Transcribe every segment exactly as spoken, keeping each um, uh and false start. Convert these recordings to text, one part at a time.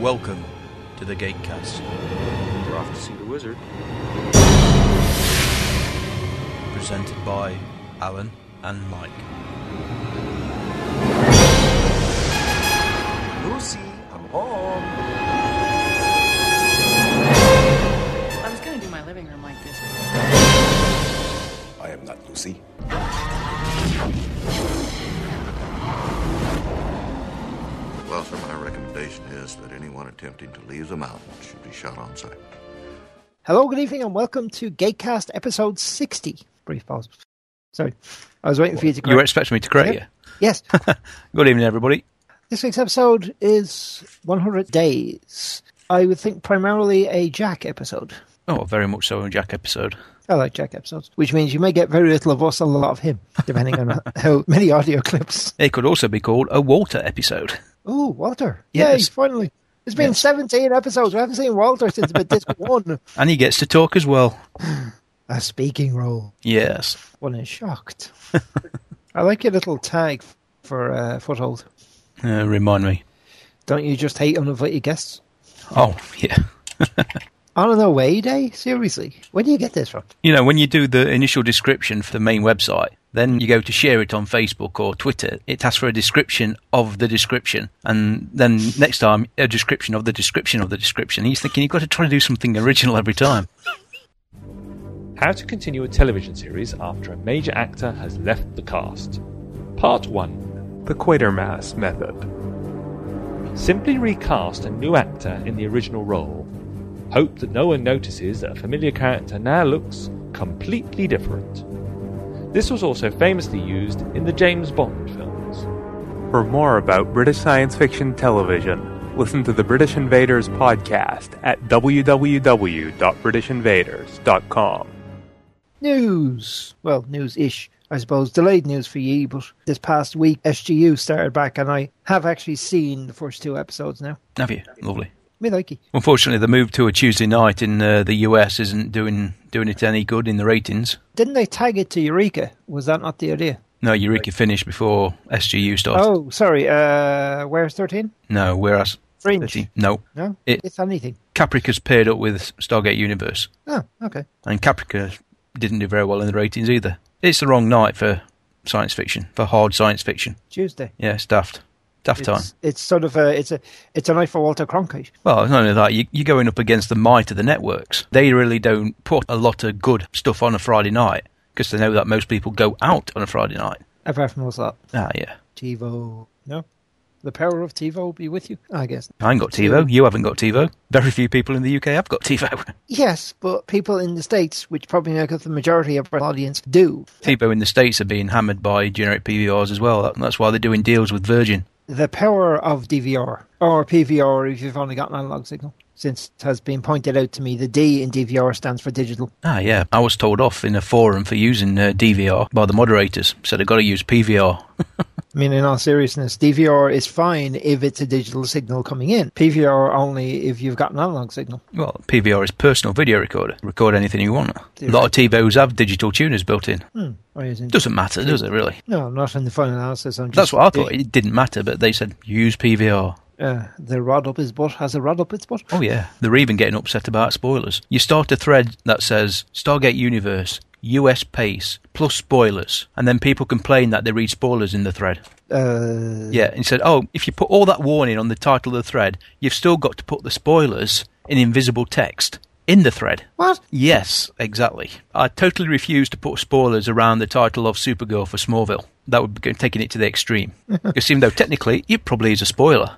Welcome to the Gatecast. We're off to see the wizard. Presented by Alan and Mike. Lucy, I'm home. I was going to do my living room like this. I am not Lucy. Well, sir, my recommendation is that anyone attempting to leave the mountain should be shot on sight. Hello, good evening, and welcome to Gatecast episode sixty. Brief pause. Sorry, I was waiting for you to correct. You were expecting me to correct Yep. you? Yes. Good evening, everybody. This week's episode is one hundred days. I would think primarily a Jack episode. Oh, very much so a Jack episode. I like Jack episodes, which means you may get very little of us and a lot of him, depending on how many audio clips. It could also be called a Walter episode. Oh, Walter. Yes. Yay, finally. It's been Yes. seventeen episodes. We haven't seen Walter since about disc one. And he gets to talk as well. A speaking role. Yes. One is shocked. I like your little tag for uh, Foothold. Uh, remind me. Don't you just hate uninvited guests? Oh, yeah. On an away day? Seriously? Where do you get this from? You know, when you do the initial description for the main website, then you go to share it on Facebook or Twitter, it asks for a description of the description. And then next time, a description of the description of the description. He's thinking, you've got to try to do something original every time. How to continue a television series after a major actor has left the cast. Part one. The Quatermass Method. Simply recast a new actor in the original role. Hope that no one notices that a familiar character now looks completely different. This was also famously used in the James Bond films. For more about British science fiction television, listen to the British Invaders podcast at w w w dot british invaders dot com. News. Well, news-ish, I suppose. Delayed news for ye, but this past week, S G U started back, and I have actually seen the first two episodes now. Have you? Lovely. Me likey. Unfortunately, the move to a Tuesday night in uh, the U S isn't doing doing it any good in the ratings. Didn't they tag it to Eureka? Was that not the idea? No, Eureka finished before S G U started. Oh, sorry. Uh, where's thirteen? No, whereas... Fringe. thirteen No. No? It- It's anything. Caprica's paired up with Stargate Universe. Oh, okay. And Caprica didn't do very well in the ratings either. It's the wrong night for science fiction, for hard science fiction. Tuesday. Yeah, it's daft. Daft time. It's, it's sort of a it's a it's a night for Walter Cronkite. Well, it's not only that, you, you're going up against the might of the networks. They really don't put a lot of good stuff on a Friday night because they know that most people go out on a Friday night. Apart from what's that? Ah, yeah. TiVo. No? The power of TiVo will be with you, I guess. I ain't got TiVo. You haven't got TiVo. Very few people in the U K have got TiVo. Yes, but people in the States, which probably make up the majority of our audience, do. TiVo in the States are being hammered by generic P V Rs as well. That, that's why they're doing deals with Virgin. The power of D V R, or P V R if you've only got an analog signal. Since it has been pointed out to me, the D in D V R stands for digital. Ah, yeah. I was told off in a forum for using uh, D V R by the moderators. Said I've got to use P V R. I mean, in all seriousness, D V R is fine if it's a digital signal coming in. P V R only if you've got an analog signal. Well, P V R is personal video recorder. Record anything you want. A lot of TiVos have digital tuners built in. Hmm. Doesn't matter, does it, really? No, not in the final analysis. I'm just That's what I thought. It didn't matter, but they said use P V R. Uh, the rod up his butt has a rod up its butt. Oh, yeah. They're even getting upset about spoilers. You start a thread that says Stargate Universe, U S pace, plus spoilers, and then people complain that they read spoilers in the thread. Uh, Yeah, and he said, oh, if you put all that warning on the title of the thread, you've still got to put the spoilers in invisible text in the thread. What? Yes, exactly. I totally refuse to put spoilers around the title of Supergirl for Smallville. That would be taking it to the extreme. Because even though technically it probably is a spoiler.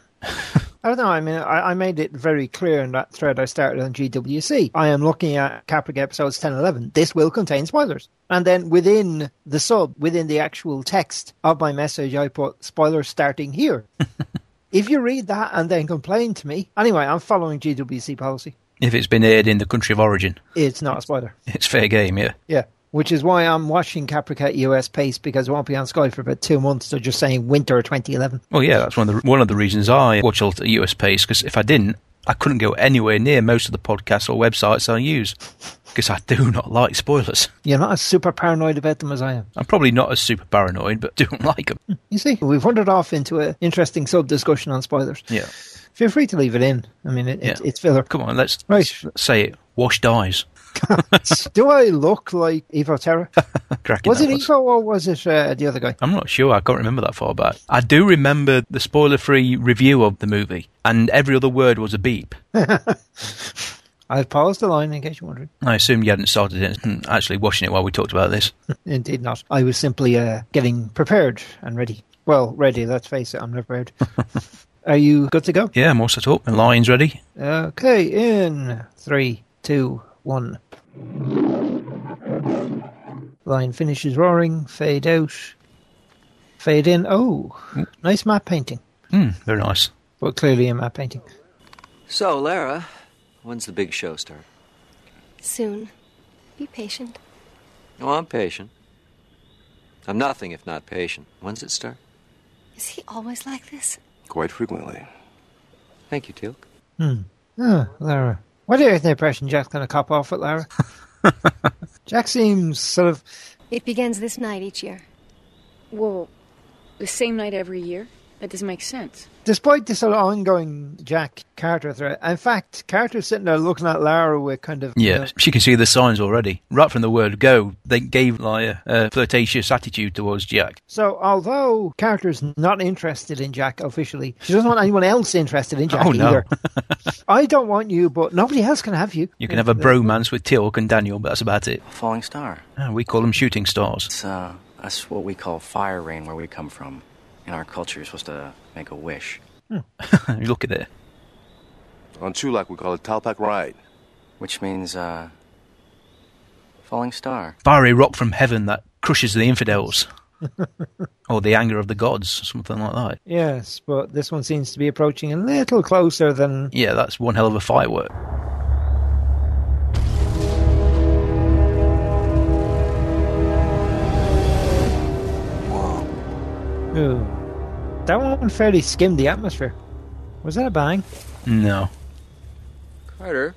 I don't know. I mean, I, I made it very clear in that thread I started on G W C. I am looking at Caprica episodes ten and eleven. This will contain spoilers. And then within the sub, within the actual text of my message, I put spoilers starting here. If you read that and then complain to me, anyway, I'm following G W C policy. If it's been aired in the country of origin. It's not a spoiler. It's fair game, yeah. Yeah. Which is why I'm watching Caprica U S Pace, because it won't be on Sky for about two months. They're just saying winter twenty eleven. Well, yeah, that's one of the one of the reasons I watch all the U S Pace, because if I didn't, I couldn't go anywhere near most of the podcasts or websites I use, because I do not like spoilers. You're not as super paranoid about them as I am. I'm probably not as super paranoid, but don't like them. You see, we've wandered off into an interesting sub-discussion on spoilers. Yeah. Feel free to leave it in. I mean, it, Yeah. it, it's filler. Come on, let's, Right. let's say it. Washed eyes. Do I look like Evo Terra? Cracking Was that it Evo or was it uh, the other guy? I'm not sure. I can't remember that far back. I do remember the spoiler-free review of the movie, and every other word was a beep. I've paused the line in case you're wondering. I assume you hadn't started it, and actually watching it while we talked about this. Indeed not. I was simply uh, getting prepared and ready. Well, ready, let's face it, I'm not prepared. Are you good to go? Yeah, I'm all set up. The line's ready. Okay, in three, two, one. Line finishes roaring, fade out, fade in. Oh, nice map painting, Mm, very nice. but clearly a map painting. So, Lara, when's the big show start? Soon. Be patient. Oh, I'm patient. I'm nothing if not patient. When's it start? Is he always like this? Quite frequently. Thank you, Teal'c. Hmm. Oh, Lara. What do you get the impression Jack's going to cop off with Lara? Jack seems sort of... It begins this night each year. Whoa, the same night every year? That doesn't make sense. Despite this sort of ongoing Jack Carter threat, in fact, Carter's sitting there looking at Lara with kind of... Yeah, you know, she can see the signs already. Right from the word go, they gave like a, a flirtatious attitude towards Jack. so, although Carter's not interested in Jack officially, she doesn't want anyone else interested in Jack Oh, no. either. I don't want you, but nobody else can have you. You can have a bromance with Teal'c and Daniel, but that's about it. Falling star. Ah, we call them shooting stars. It's, uh, that's what we call fire rain where we come from. In our culture, you're supposed to make a wish. You look at it. On Chulak, we call it Talpak Ride. Which means, uh, falling star. Fiery rock from heaven that crushes the infidels. Or the anger of the gods, something like that. Yes, but this one seems to be approaching a little closer than... Yeah, that's one hell of a firework. Ooh. That one fairly skimmed the atmosphere. Was that a bang? No. Carter?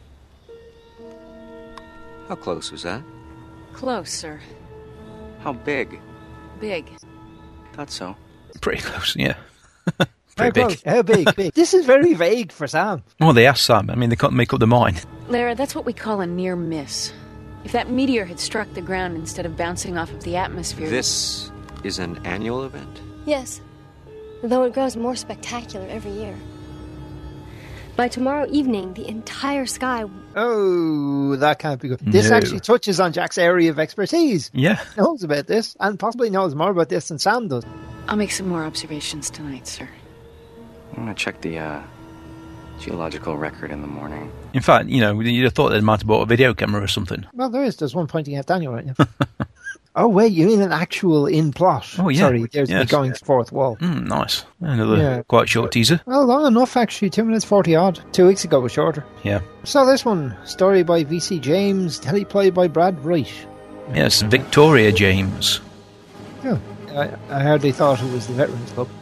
How close was that? Close, sir. How big? Big. Thought so. Pretty close, yeah. How Pretty big. close? How big? Big. This is very vague for Sam. Well, they asked Sam. I mean, they can't make up their mind. Lara, that's what we call a near miss. If that meteor had struck the ground instead of bouncing off of the atmosphere... This is an annual event? Yes. Though it grows more spectacular every year. By tomorrow evening, the entire sky... Oh, that can't be good. This No. actually touches on Jack's area of expertise. Yeah. He knows about this, and possibly knows more about this than Sam does. I'll make some more observations tonight, sir. I'm gonna check the, uh, geological record in the morning. In fact, you know, you'd have thought they might have bought a video camera or something. Well, there is. There's one pointing at Daniel right now. Oh, wait, you mean an actual in-plot? Oh, yeah. Sorry, there's Yes. the going fourth wall. Mm, nice. Another Yeah. quite short teaser. Well, long enough, actually. two minutes forty odd. Two weeks ago was shorter. Yeah. So this one, story by V C James, teleplay by Brad Wright. Yes, Victoria James. Oh, I, I hardly thought it was the Veterans Club.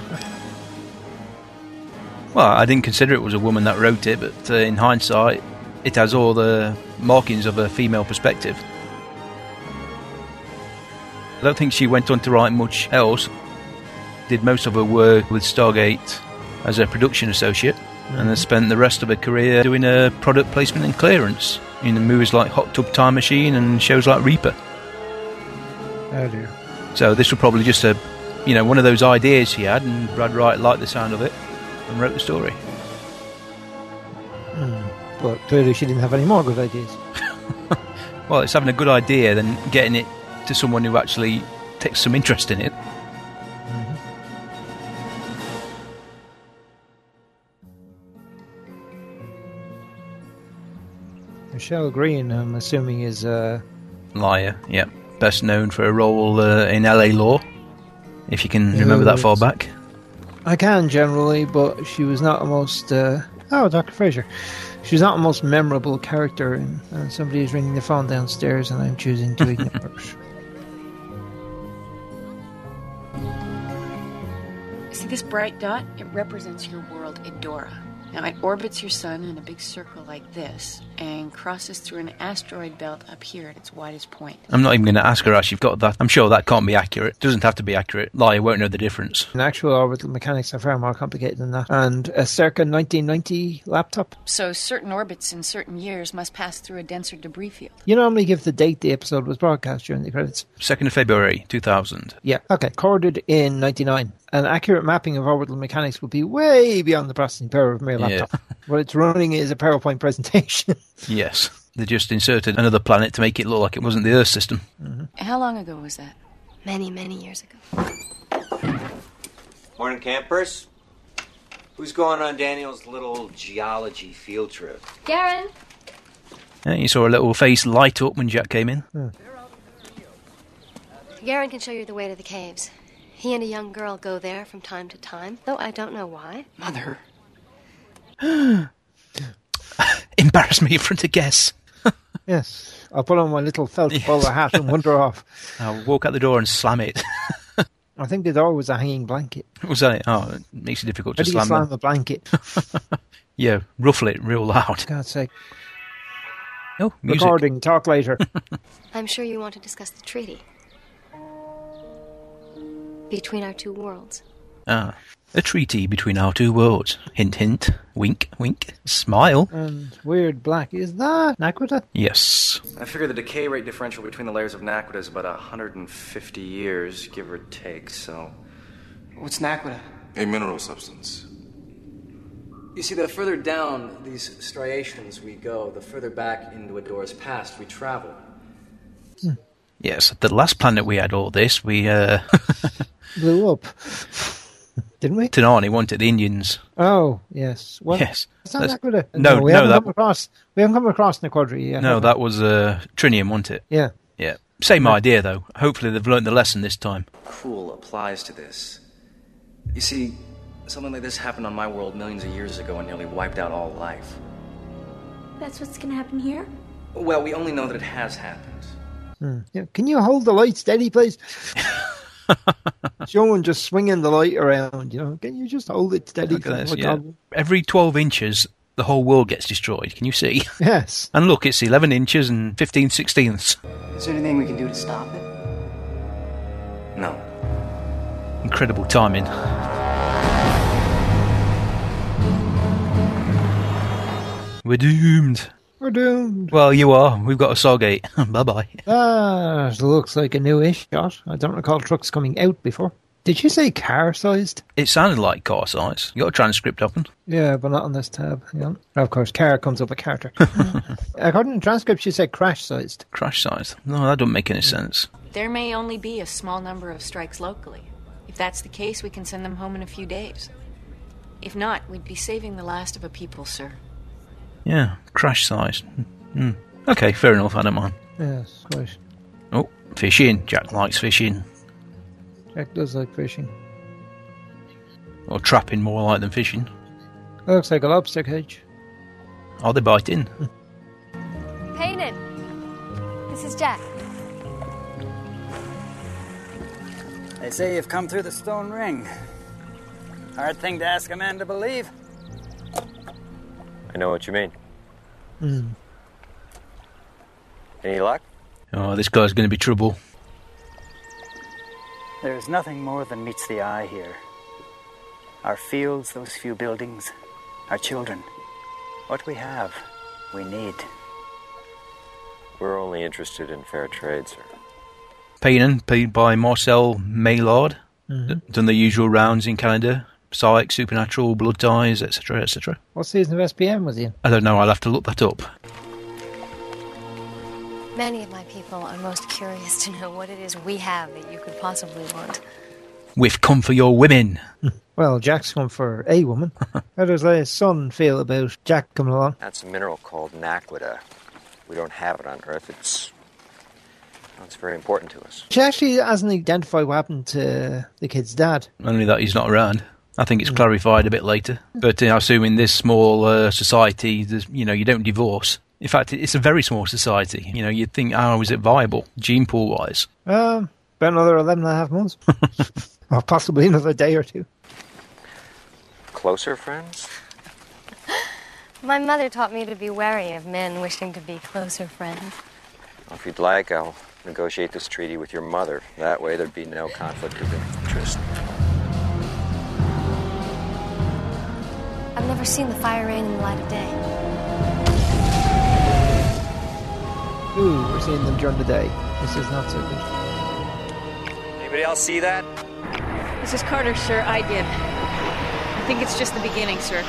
Well, I didn't consider it was a woman that wrote it, but uh, in hindsight, it has all the markings of a female perspective. I don't think she went on to write much else. Did most of her work with Stargate as a production associate, and then spent the rest of her career doing a product placement and clearance in movies like Hot Tub Time Machine and shows like Reaper. Oh dear. So this was probably just a, you know, one of those ideas she had, and Brad Wright liked the sound of it and wrote the story. Hmm. But clearly she didn't have any more good ideas. Well, it's having a good idea than getting it to someone who actually takes some interest in it. Michelle Green, I'm assuming, is... Uh... Liar, yeah. Best known for a role uh, in L A Law, if you can remember that far back. I can, generally, but she was not the most... Uh... Oh, Doctor Fraser. She was not the most memorable character, and uh, somebody is ringing the phone downstairs, and I'm choosing to ignore it. See this bright dot? It represents your world, Idora. Now, it orbits your sun in a big circle like this. and crosses through an asteroid belt up here at its widest point. I'm not even going to ask her how she got that. I'm sure that can't be accurate. Doesn't have to be accurate. Lie won't know the difference. In actual orbital mechanics are far more complicated than that. And a circa nineteen ninety laptop. So certain orbits in certain years must pass through a denser debris field. You normally give the date the episode was broadcast during the credits. second of February, two thousand. Yeah, okay. Recorded in ninety-nine. An accurate mapping of orbital mechanics would be way beyond the processing power of a mere laptop. Yeah. What it's running is a PowerPoint presentation. Yes. They just inserted another planet to make it look like it wasn't the Earth system. Mm-hmm. How long ago was that? Many, many years ago. Morning, campers. Who's going on Daniel's little geology field trip? Garen! Yeah, you saw a little face light up when Jack came in. Hmm. Garen can show you the way to the caves. He and a young girl go there from time to time, though I don't know why. Mother. Embarrass me in front of guests. Yes. I'll put on my little felt Yes. bowler hat and wander off. I'll walk out the door and slam it. I think the door was a hanging blanket. Was that it? Oh, it makes it difficult How to do you slam slam them. a blanket? Yeah, ruffle it real loud. For God's sake. Oh, music. Recording, talk later. I'm sure you want to discuss the treaty. Between our two worlds. Ah, a treaty between our two worlds. Hint, hint. Wink, wink. Smile. And weird black. Is that Naquita? Yes. I figure the decay rate differential between the layers of Naquita is about one hundred fifty years, give or take, so... What's Naquita? A mineral substance. You see, the further down these striations we go, the further back into Adora's past we travel. Hmm. Yes, the last planet we had all this, we, uh... blew up. Didn't we? Tanani wanted the Indians. Oh, yes. What? Yes. Is that That's- Naquita? No, we no, haven't that- come across. We haven't come across Nequadri yet. No, have we? that was uh, Trinium, wasn't it? Yeah. Yeah. Same idea, though. Hopefully they've learned the lesson this time. Cool applies to this. You see, something like this happened on my world millions of years ago and nearly wiped out all life. That's what's gonna happen here? Well, we only know that it has happened. Hmm. Yeah. Can you hold the light steady, please? Someone just swinging the light around, you know. Can you just hold it steady? Look at for this, the yeah. God? Every twelve inches, the whole world gets destroyed. Can you see? Yes. And look, it's eleven inches and fifteen sixteenths. Is there anything we can do to stop it? No. Incredible timing. We're doomed. We're doomed. Well, you are. We've got a Stargate. Bye-bye. That looks like a newish shot. I don't recall trucks coming out before. Did you say car-sized? It sounded like car size. You got a transcript open? Yeah, but not on this tab. Yeah. Of course, car comes up with Carter. According to the transcript, you said crash-sized. Crash size? No, that doesn't make any sense. There may only be a small number of strikes locally. If that's the case, we can send them home in a few days. If not, we'd be saving the last of a people, sir. Yeah, crash size. Mm. Okay, fair enough. I don't mind. Yes, quite. Oh, fishing. Jack likes fishing. Jack does like fishing. Or trapping, more like than fishing. That looks like a lobster cage. Are they biting? Payton! This is Jack. They say you've come through the stone ring. Hard thing to ask a man to believe. I know what you mean. Mm. Any luck? Oh, this guy's going to be trouble. There is nothing more than meets the eye here. Our fields, those few buildings, our children. What we have, we need. We're only interested in fair trade, sir. Payton, paid by Marcel Maillard. Mhm. Done the usual rounds in Canada. Psych, Supernatural, Blood Ties, et cetera, et cetera. What season of S P M was he in? I don't know. I'll have to look that up. Many of my people are most curious to know what it is we have that you could possibly want. We've come for your women. Well, Jack's come for a woman. How does his son feel about Jack coming along? That's a mineral called Naquita. We don't have it on Earth. It's... well, it's very important to us. She actually hasn't identified what happened to the kid's dad. Only that he's not around. I think it's clarified a bit later. But uh, I assume in this small uh, society, there's, you know, you don't divorce. In fact, it's a very small society. You know, you'd think, how is it viable, gene pool-wise? Um, about another eleven and a half months. Or possibly another day or two. Closer friends? My mother taught me to be wary of men wishing to be closer friends. Well, if you'd like, I'll negotiate this treaty with your mother. That way there'd be no conflict of interest. I've never seen the fire rain in the light of day. Ooh, we're seeing them during the day. This is not so good. Anybody else see that? Missus Carter, sir, I did. I think it's just the beginning, sir.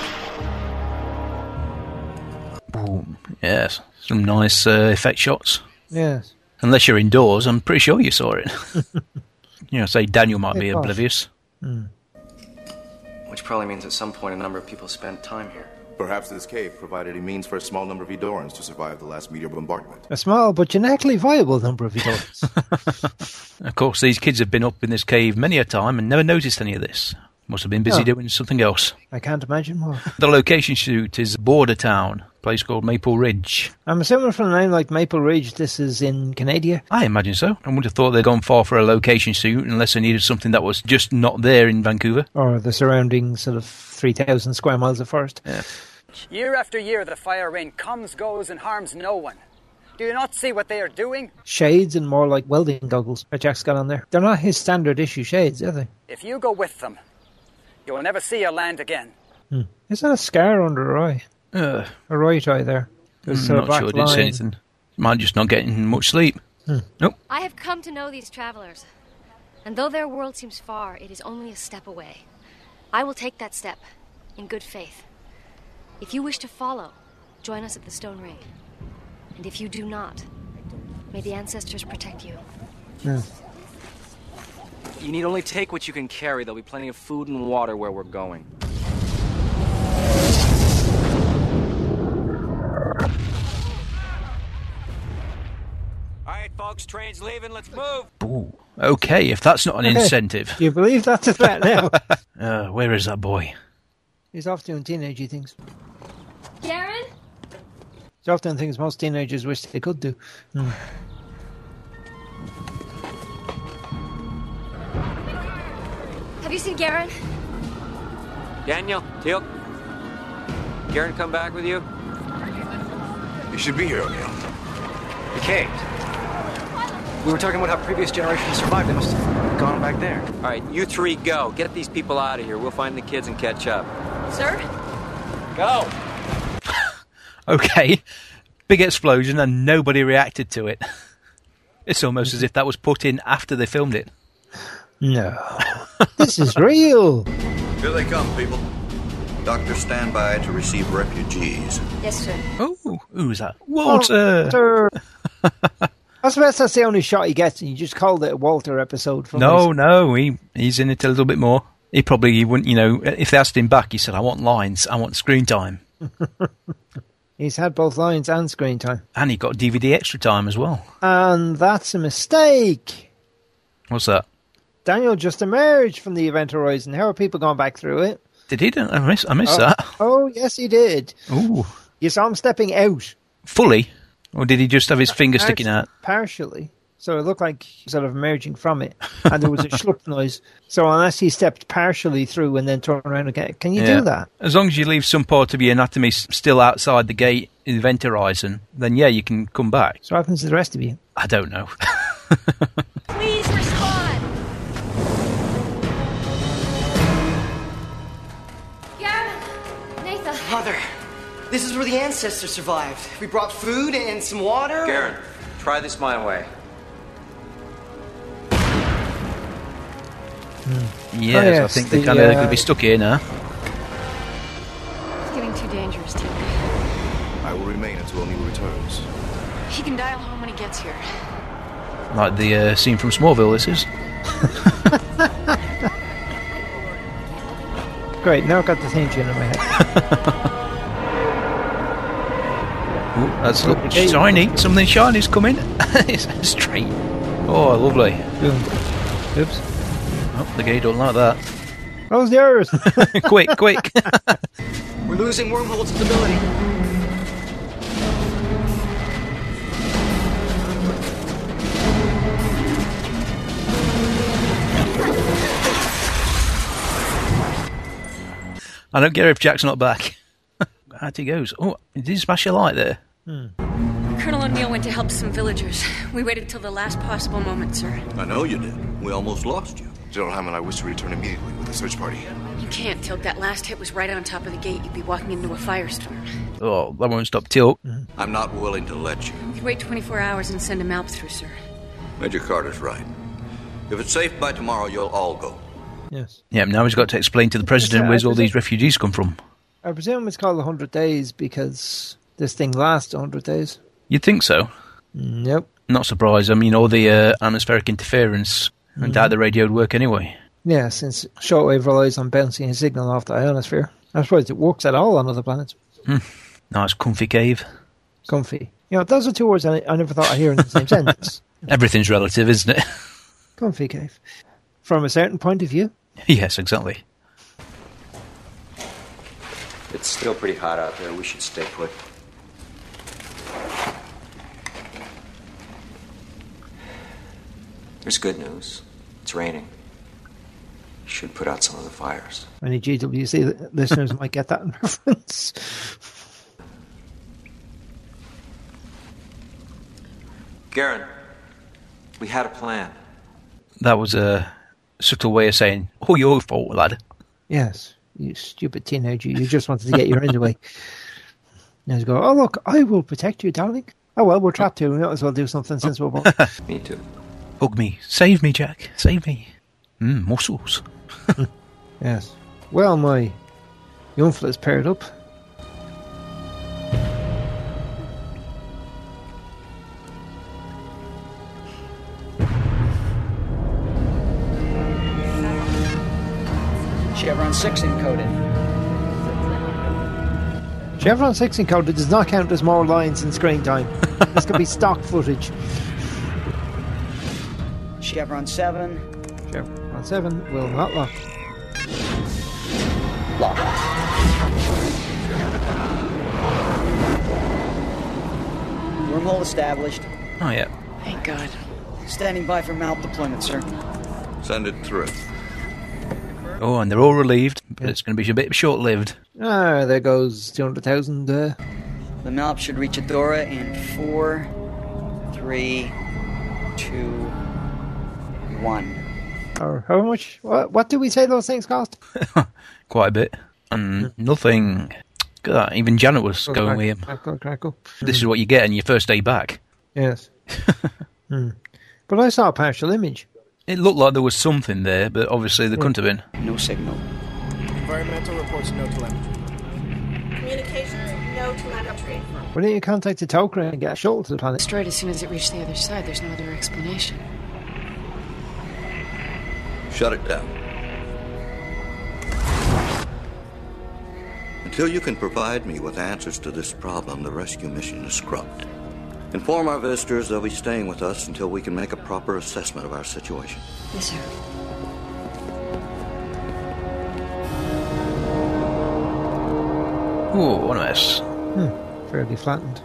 Boom. Yes, some nice uh, effect shots. Yes. Unless you're indoors, I'm pretty sure you saw it. You know, say Daniel might It be was. oblivious. Hmm. Which probably means at some point a number of people spent time here. Perhaps this cave provided a means for a small number of Eldorans to survive the last meteor bombardment. A small but genetically viable number of adults. Of course, these kids have been up in this cave many a time and never noticed any of this. Must have been busy Oh. doing something else. I can't imagine more. The location shoot is Border Town, a place called Maple Ridge. I'm assuming from a name like Maple Ridge, this is in Canada. I imagine so. I would have thought they'd gone far for a location shoot unless they needed something that was just not there in Vancouver. Or the surrounding sort of three thousand square miles of forest. Yeah. Year after year, the fire rain comes, goes, and harms no one. Do you not see what they are doing? Shades and more like welding goggles that Jack's got on there. They're not his standard issue shades, are they? If you go with them, you will never see your land again. Hmm. Is that a scar under her eye? Uh, A right eye there. There's I'm sort of not black sure it didn't say line. anything. Might just not getting much sleep. Hmm. Nope. I have come to know these travelers, and though their world seems far, it is only a step away. I will take that step, in good faith. If you wish to follow, join us at the Stone Ring. And if you do not, may the ancestors protect you. Yeah. You need only take what you can carry. There'll be plenty of food and water where we're going. All right, folks, train's leaving. Let's move. Ooh. Okay, if that's not an Okay. incentive. Do you believe that's a threat now? Uh, where is that boy? He's off doing teenagey things. Garen? He's off doing things most teenagers wish they could do. Hmm. Have you seen Garen? Daniel, Teal. Garen come back with you? You should be here, O'Neill. The caves. We were talking about how previous generations survived. They must have gone back there. All right, you three go. Get these people out of here. We'll find the kids and catch up. Sir? Go! Okay. Big explosion and nobody reacted to it. It's almost as if that was put in after they filmed it. No. This is real. Here they come, people. Doctor, stand by to receive refugees. Yes, sir. Oh, who's that? Walter! Walter. I suppose that's the only shot he gets, and you just called it a Walter episode. From No, this. no, he he's in it a little bit more. He probably he wouldn't, you know, if they asked him back, he said, I want lines, I want screen time. He's had both lines and screen time. And he got D V D extra time as well. And that's a mistake. What's that? Daniel just emerged from the Event Horizon. How are people going back through it? Did he? I missed, I missed oh. that. Oh, yes, he did. Ooh. You saw him stepping out. Fully? Or did he just have his finger sticking out? Partially. So it looked like he was sort of emerging from it. And there was a schluck noise. So unless he stepped partially through and then turned around again, can you Yeah. do that? As long as you leave some part of your anatomy s- still outside the gate in the Event Horizon, then yeah, you can come back. So what happens to the rest of you? I don't know. Please respond! Garen! Nathan! Mother, this is where the ancestors survived. We brought food and some water. Garen, try this my way. Yes, Oh, I yes, think they're the, kind of uh, going to be stuck here now. It's getting too dangerous, Tim. I will remain until O'Neill returns. He can dial home when he gets here. Like the uh, scene from Smallville, this is. Great, now I've got the theme tune in my head. Ooh, that's look shiny. Something shiny's coming. It's straight. Oh, lovely. Boom. Oops. Oh, the gate don't like that. Close the ears. Quick, quick. We're losing wormhole stability. I don't care if Jack's not back. Out he goes. Oh, did he smash a light there? Hmm. Colonel O'Neill went to help some villagers. We waited till the last possible moment, sir. I know you did. We almost lost you. General Hammond, I wish to return immediately with a search party. You can't, Tilk. That last hit was right on top of the gate. You'd be walking into a firestorm. Oh, that won't stop Tilk. Mm-hmm. I'm not willing to let you. You could wait twenty-four hours and send a Malp through, sir. Major Carter's right. If it's safe by tomorrow, you'll all go. Yes. Yeah, now he's got to explain to the president Yes, where's all presume- these refugees come from. I presume it's called one hundred days because this thing lasts one hundred days. You'd think so. Nope. Not surprised. I mean, all the uh, atmospheric interference, I Mhm. doubt the radio would work anyway. Yeah, since shortwave relies on bouncing a signal off the ionosphere. I'm surprised it works at all on other planets. Hmm. Nice, comfy cave. Comfy. You know, those are two words I, I never thought I'd hear in the same sentence. Everything's relative, isn't it? Comfy cave. From a certain point of view. Yes, exactly. It's still pretty hot out there. We should stay put. There's good news. It's raining. Should put out some of the fires. Any G W C listeners might get that in reference. Garen, we had a plan. That was a subtle way of saying, oh, your fault, lad. Yes, you stupid teenager. You just wanted to get your end away. Now you go, oh, look, I will protect you, darling. Oh, well, we're trapped here. We might as well do something sensible. Me too. Hug me. Save me, Jack. Save me. Mmm, muscles. Yes. Well, my young fella's paired up. Chevron six encoded. Chevron six encoded does not count as more lines in screen time. This could be stock footage. Chevron seven. Chevron seven will not lock. Lock. Wormhole established. Oh, yeah. Thank God. Standing by for Malp deployment, sir. Send it through. Oh, and they're all relieved, but it's going to be a bit short-lived. Ah, there goes two hundred thousand. Uh... The Malp should reach Adora in four, three, two, one. Or how much? What, what do we say those things cost? Quite a bit. And nothing. Look at that. Even Janet was Oh, going crackle, with him. Crackle, crackle. This is what you get on your first day back. Yes. Hmm. But I saw a partial image. It looked like there was something there, but obviously there couldn't have been. No signal. Environmental reports no telemetry. Communications no telemetry. Why don't you contact the Tok'ra and get a shuttle to the planet? Destroyed as soon as it reached the other side. There's no other explanation. Shut it down. Until you can provide me with answers to this problem, the rescue mission is scrubbed. Inform our visitors they'll be staying with us until we can make a proper assessment of our situation. Yes, sir. Oh, what a mess. Hmm. Fairly flattened.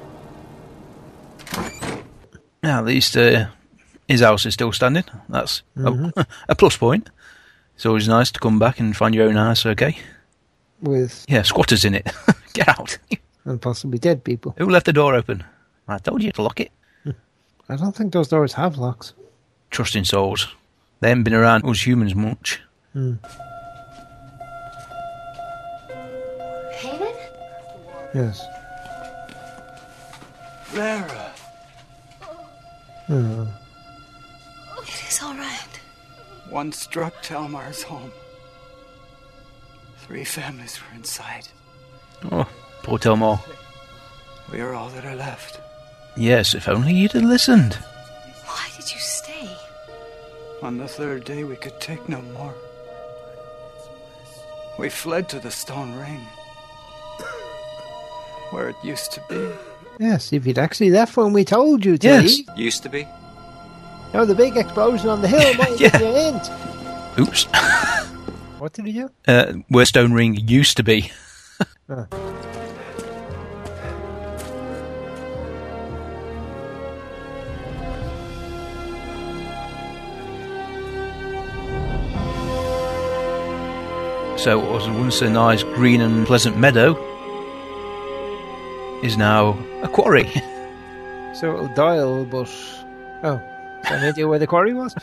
Now, at least uh, his house is still standing. That's Mhm. a, a plus point. It's always nice to come back and find your own house, okay? With... Yeah, squatters in it. Get out. And possibly dead people. Who left the door open? I told you to lock it. I don't think those doors have locks. Trusting souls. They haven't been around us humans much. Hmm. Haven? Yes. Lara. Hmm. It is all right. One struck Talmar's home. Three families were inside. Oh, poor Telmore. We are all that are left. Yes, if only you'd have listened. Why did you stay? On the third day, we could take no more. We fled to the Stone Ring, where it used to be. Yes, if you'd actually left when we told you to Yes. leave. Used to be. Oh, the big explosion on the hill might Yeah. give you a hint. Oops. What did he do? uh, where Stone Ring used to be. Oh. So it was once a nice green and pleasant meadow. is now a quarry. So it'll dial, but... Oh, is there any idea where the quarry was?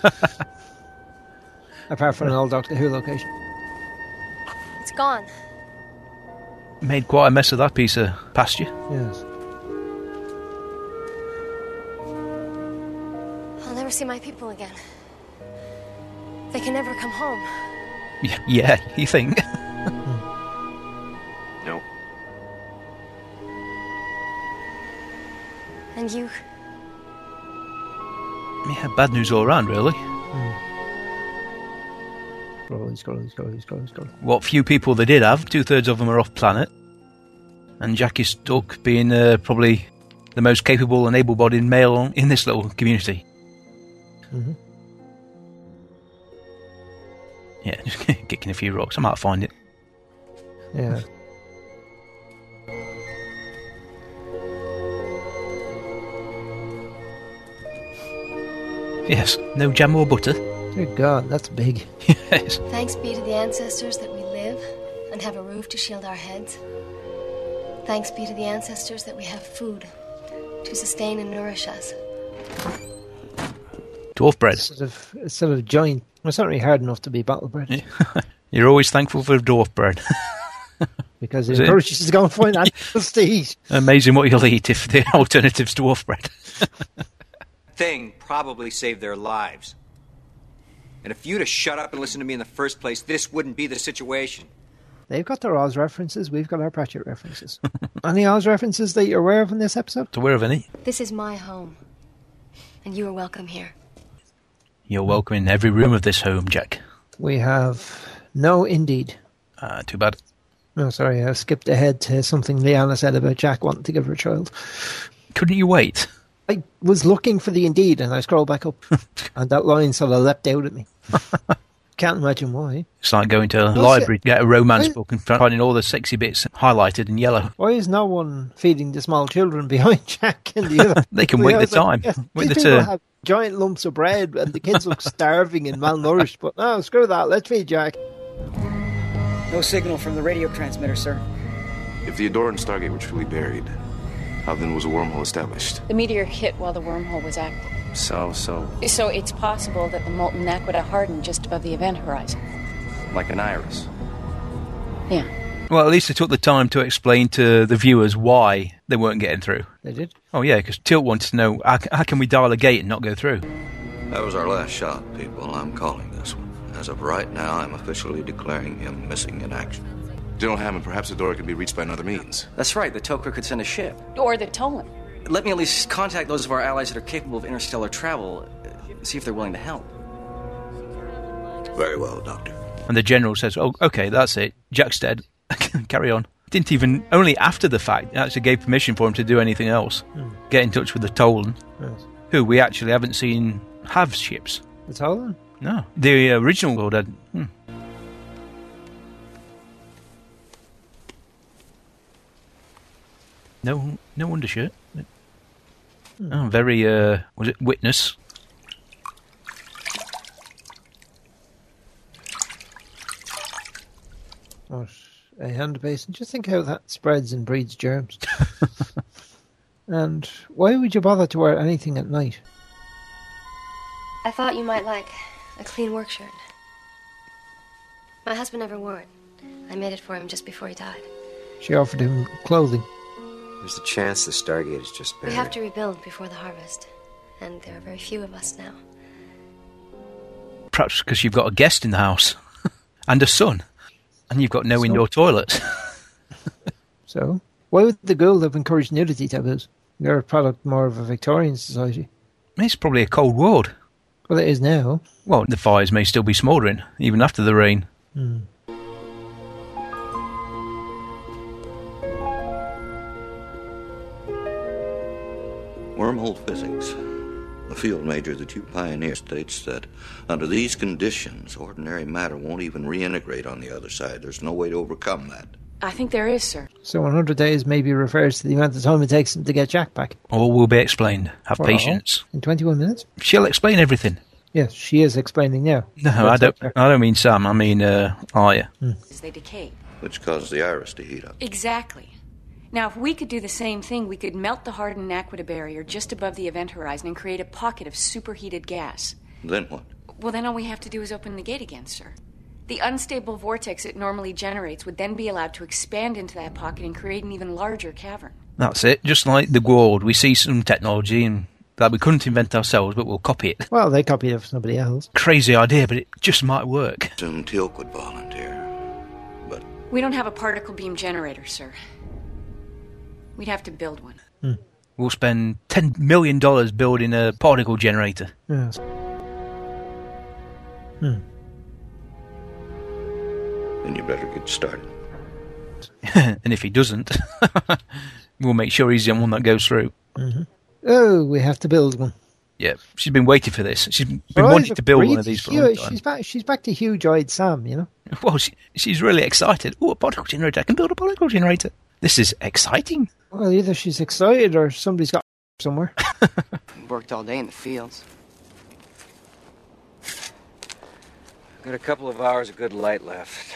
Apart from an old Doctor Who location. It's gone. Made quite a mess of that piece of pasture. Yes. I'll never see my people again. They can never come home. Yeah, yeah you think? No. And you? Yeah, bad news all around, really. Scrolling, scrolling, scrolling, scrolling, scrolling. What few people they did have, two-thirds of them are off planet. And Jack is stuck being uh, probably the most capable and able-bodied male in this little community. Mm-hmm. Yeah, just kicking a few rocks. I might find it. Yeah. Yes, no jam or butter. Dear God, that's big. Yes. Thanks be to the ancestors that we live and have a roof to shield our heads. Thanks be to the ancestors that we have food to sustain and nourish us. Dwarf bread. It's sort of, it's sort of giant. It's not really hard enough to be battle bread. You're always thankful for dwarf bread. Because it encourages you to go and find animals to eat. Amazing what you'll eat if the alternative's dwarf bread. Thing probably saved their lives. And if you'd have shut up and listened to me in the first place, this wouldn't be the situation. They've got their Oz references, we've got our Pratchett references. Any Oz references that you're aware of in this episode? Aware of any? This is my home, and you are welcome here. You're welcome in every room of this home, Jack. We have no indeed. Uh, too bad. No, sorry, I skipped ahead to something Leanna said about Jack wanting to give her a child. Couldn't you wait? I was looking for the indeed, and I scrolled back up, and that line sort of leapt out at me. Can't imagine why. It's like going to a What's library, it? get a romance Why- book and finding all the sexy bits highlighted in yellow. Why is no one feeding the small children behind Jack and the other? They can wait the time. Yeah, Wait these the people turn. have giant lumps of bread, and the kids look starving and malnourished. But no, screw that. Let's feed Jack. No signal from the radio transmitter, sir. If the Adoran Stargate were truly buried, how then was a wormhole established? The meteor hit while the wormhole was active. So, so, So it's possible that the molten Naquita hardened just above the event horizon. like an iris. Yeah. Well, at least they took the time to explain to the viewers why they weren't getting through. They did? Oh, yeah, because Tilt wanted to know, how, how can we dial a gate and not go through? That was our last shot, people. I'm calling this one. As of right now, I'm officially declaring him missing in action. General Hammond, perhaps Adora can be reached by another means. That's right, the Tok'ra could send a ship. Or the Tolan. Let me at least contact those of our allies that are capable of interstellar travel, uh, see if they're willing to help. Very well, Doctor. And the general says, oh, okay, that's it. Jack's dead. Carry on. Didn't even, only after the fact, actually gave permission for him to do anything else. Hmm. Get in touch with the Tolan, Yes. who we actually haven't seen have ships. The Tolan? No. The original world had... Hmm. No, no undershirt. Hmm. Oh, very, uh, was it Witness? What? A hand basin. Just think how that spreads and breeds germs. And why would you bother to wear anything at night? I thought you might like a clean work shirt. My husband never wore it. I made it for him just before he died. She offered him clothing. There's a chance the Stargate is just We buried. have to rebuild before the harvest, and there are very few of us now. Perhaps because you've got a guest in the house. And a son. And you've got no So? indoor toilets. So, why would the Gould have encouraged nudity taboos? They're a product more of a Victorian society. It's probably a cold world. Well, it is now. Well, the fires may still be smouldering, even after the rain. Hmm. Wormhole physics. The field major that you pioneered states that under these conditions, ordinary matter won't even reintegrate on the other side. There's no way to overcome that. I think there is, sir. So one hundred days maybe refers to the amount of time it takes him to get Jack back. All will be explained. Have Well, patience. In twenty-one minutes? She'll explain everything. Yes, she is explaining now. No, I don't. I don't mean Sam. I mean uh, Aya. As they decay. Which caused the iris to heat up. Exactly. Now, if we could do the same thing, we could melt the hardened Aquita barrier just above the event horizon and create a pocket of superheated gas. Then what? Well, then all we have to do is open the gate again, sir. The unstable vortex it normally generates would then be allowed to expand into that pocket and create an even larger cavern. That's it. Just like the Gword, we see some technology and that we couldn't invent ourselves, but we'll copy it. Well, they copied it from somebody else. Crazy idea, but it just might work. Soon Teal'c would volunteer. We don't have a particle beam generator, sir. We'd have to build one. Hmm. We'll spend ten million dollars building a particle generator. Yes. Hmm. Then you better get started. And if he doesn't, we'll make sure he's the one that goes through. Mm-hmm. Oh, we have to build one. Yeah, she's been waiting for this. She's been Well, wanting to build really one of these for a huge, long time. She's back, she's back to huge-eyed Sam, you know? Well, she, she's really excited. Oh, a particle generator. I can build a particle generator. This is exciting. Well, either she's excited or somebody's got somewhere. Worked all day in the fields. Got a couple of hours of good light left.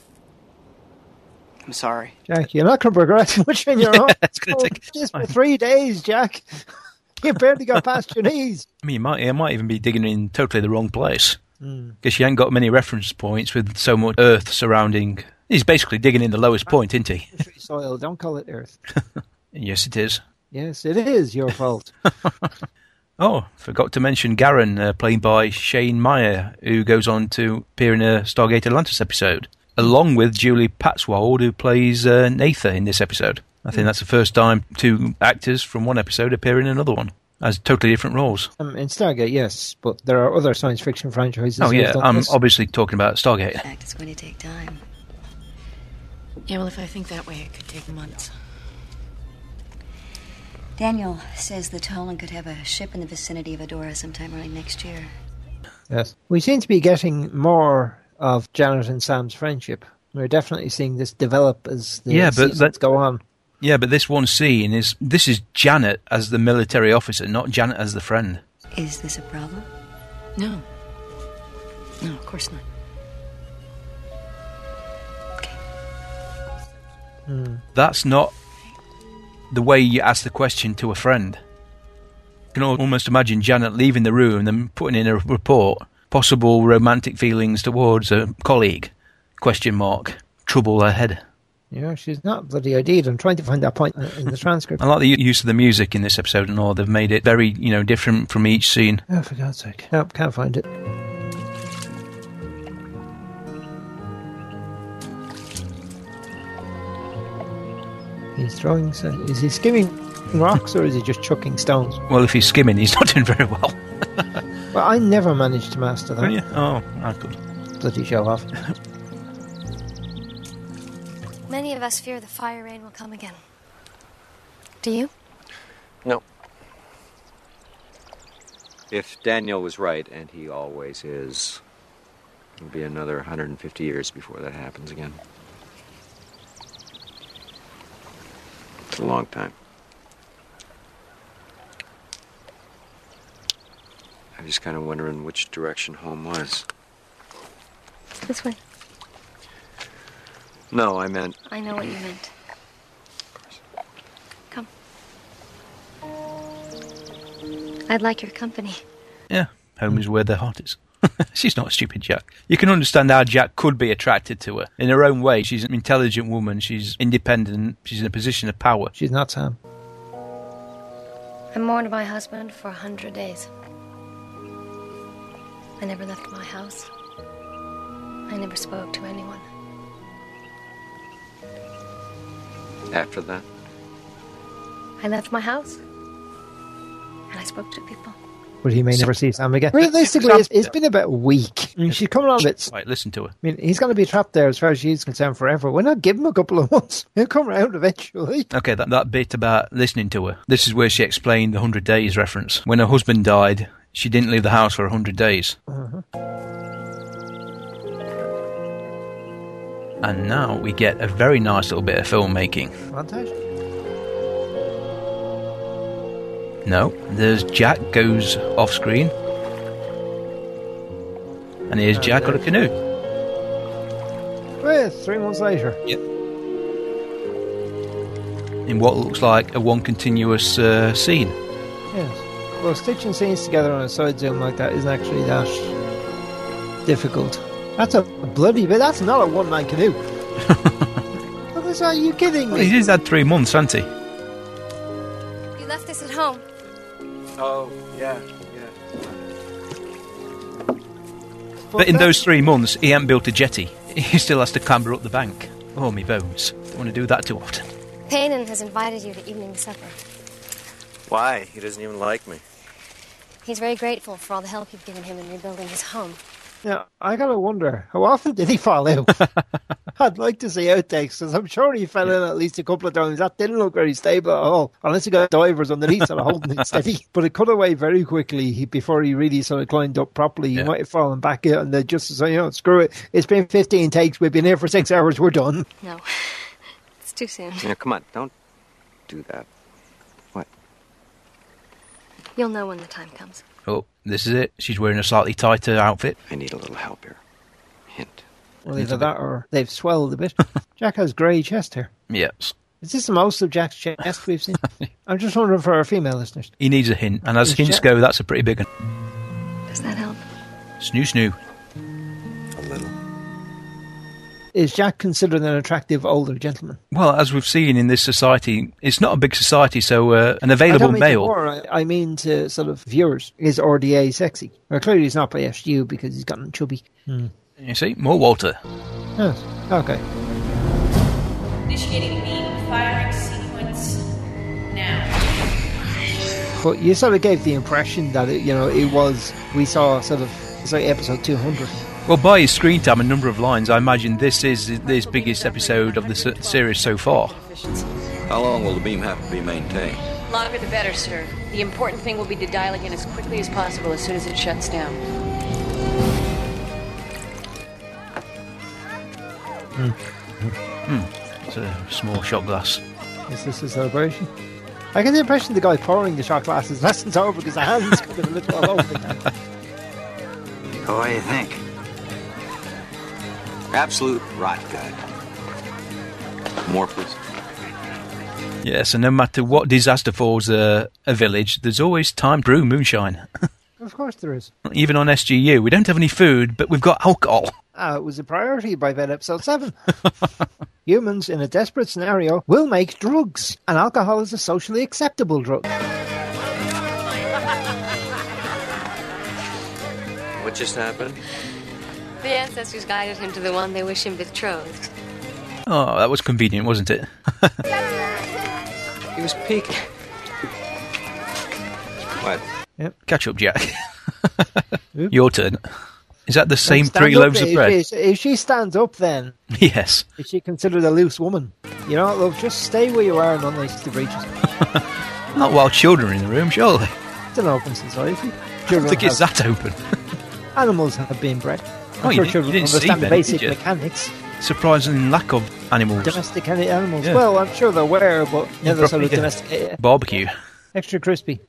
I'm sorry. Jack, you're not going to progress much in your Yeah, own. it's gonna Oh, take this for three days, Jack. You barely got past your knees. I mean, you might, you might even be digging in totally the wrong place. Mm. Because you ain't got many reference points with so much earth surrounding. He's basically digging in the lowest point, isn't he? Soil, don't call it earth. Yes, it is. Yes, it is your fault. Oh, forgot to mention Garen, uh, played by Shane Meyer, who goes on to appear in a Stargate Atlantis episode, along with Julie Patzwald, who plays uh, Natha in this episode. I think that's the first time two actors from one episode appear in another one, as totally different roles. Um, in Stargate, yes, but there are other science fiction franchises. Oh, who've yeah, done I'm this. obviously talking about Stargate. In fact, it's going to take time. Yeah, well, if I think that way, it could take months. Daniel says the Tolan could have a ship in the vicinity of Adora sometime early next year. Yes. We seem to be getting more of Janet and Sam's friendship. We're definitely seeing this develop as the Yeah, but seasons that- go on. Yeah, but this one scene is, this is Janet as the military officer, not Janet as the friend. Is this a problem? No. No, of course not. Hmm. That's not the way you ask the question to a friend. You can al- almost imagine Janet leaving the room and then putting in a report, possible romantic feelings towards a colleague, question mark, trouble ahead. Yeah, she's not bloody ideal. I'm trying to find that point in the transcript. I like the u- use of the music in this episode and all. They've made it very, you know, different from each scene. Oh, for God's sake. Nope, can't find it. He's throwing... Is he skimming rocks or is he just chucking stones? Well, if he's skimming, he's not doing very well. Well, I never managed to master that. Oh, yeah. Oh, I could. Bloody show off. Many of us fear the fire rain will come again. Do you? No. If Daniel was right, and he always is, it'll be another one hundred fifty years before that happens again. It's a long time. I'm just kind of wondering which direction home was. This way. No, I meant... I know what you meant. Come. I'd like your company. Yeah, home is where the heart is. She's not stupid, Jack. You can understand how Jack could be attracted to her. In her own way, she's an intelligent woman, she's independent, she's in a position of power. She's not Sam. I mourned my husband for a hundred days. I never left my house. I never spoke to anyone. After that? I left my house. And I spoke to people. But he may never see Sam again. Realistically, it's, it's been about a week. I mean, she's coming on a bit... Right, listen to her. I mean, he's going to be trapped there as far as she's concerned forever. Why not give him a couple of months? He'll come around eventually. Okay, that, that bit about listening to her. This is where she explained the hundred days reference. When her husband died, she didn't leave the house for a hundred days. Uh-huh. And now we get a very nice little bit of filmmaking. Montage? No, there's Jack goes off screen. And here's Jack on a canoe. Well, three months later. Yep. in what looks like a one continuous uh, scene. Yes. Well, stitching scenes together on a side zoom like that isn't actually that difficult. That's a bloody bit. That's not a one-man canoe. Are you kidding me? Well, he's had three months, hasn't he? You left this at home. Oh, yeah, yeah. But in those three months, he hasn't built a jetty. He still has to clamber up the bank. Oh, me bones. Don't want to do that too often. Payton has invited you to evening supper. Why? He doesn't even like me. He's very grateful for all the help you've given him in rebuilding his home. Now, I gotta wonder, how often did he fall out? I'd like to see outtakes, because I'm sure he fell in at least a couple of times. That didn't look very stable at all, unless he got divers underneath sort of holding it steady. But it cut away very quickly he, before he really sort of climbed up properly. He Yeah. might have fallen back out, and they just say, you know, screw it. It's been fifteen takes. We've been here for six hours. We're done. No, it's too soon. You know, come on, don't do that. What? You'll know when the time comes. Oh, this is it. She's wearing a slightly tighter outfit. I need a little help here. Hint. Well, either that or they've swelled a bit. Jack has grey chest hair. Yes. Is this the most of Jack's chest we've seen? I'm just wondering for our female listeners. He needs a hint, and as Is hints Jack- go, that's a pretty big one. Does that help? Snoo snoo. A little. Is Jack considered an attractive older gentleman? Well, as we've seen in this society, it's not a big society, so uh, an I available don't mean to male. war, I, I mean to sort of viewers. Is R D A sexy? Well, clearly he's not by S G U because he's gotten chubby. Hmm. You see, more Walter. Yes. Okay. Initiating beam firing sequence now. But you sort of gave the impression that it, you know, it was, we saw sort of, it's like episode two hundred. Well, by his screen time and number of lines, I imagine this is his biggest episode of the s- series so far. How long will the beam have to be maintained? Longer the better, sir. The important thing will be to dial again as quickly as possible as soon as it shuts down. Hmm. Hmm. It's a small shot glass. Is this a celebration? I get the impression the guy pouring the shot glasses lessons over because the hands could have a little all over the time. Oh, what do you think? Absolute rot gut. More, please. Yeah, so no matter what disaster falls uh, a village, there's always time to brew moonshine. Of course there is. Even on S G U, we don't have any food, but we've got alcohol. Uh, it was a priority by about episode seven. Humans, in a desperate scenario, will make drugs, and alcohol is a socially acceptable drug. What just happened? The ancestors guided him to the one they wish him betrothed. Oh, that was convenient, wasn't it? He was peeking. What? Yep. Catch up, Jack. Your turn. Is that the same Stand three up, loaves of if bread? She, if she stands up, then Yes. is she considered a loose woman? You know, look, just stay where you are and unlace the breeches. Not while children are in the room, surely. It's an open society. I don't think it's that open. Animals have been bred. I'm Oh, you sure didn't- children you didn't see understand the many, basic did you? mechanics. Surprising lack of animals. Domesticated animals. Yeah. Well, I'm sure there were, but yeah, they're sort of Yeah. domesticated. Barbecue. Extra crispy.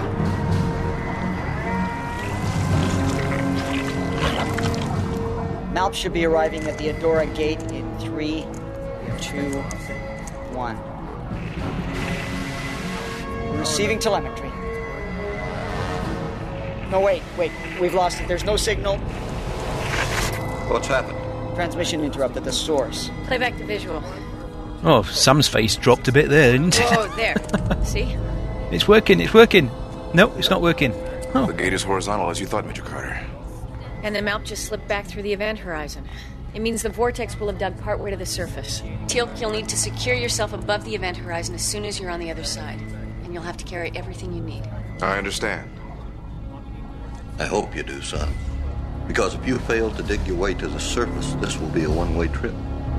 Malp should be arriving at the Adora gate in three, two, one. We're receiving telemetry. No, wait, wait. We've lost it. There's no signal. What's happened? Transmission interrupted the source. Play back the visual. Oh, Sam's face dropped a bit there, didn't it? Oh, there. See? It's working, it's working. No, it's not working. Oh. The gate is horizontal as you thought, Major Carter. And the map just slipped back through the event horizon. It means the vortex will have dug partway to the surface. Teal'c, you'll need to secure yourself above the event horizon as soon as you're on the other side. And you'll have to carry everything you need. I understand. I hope you do, son. Because if you fail to dig your way to the surface, this will be a one-way trip.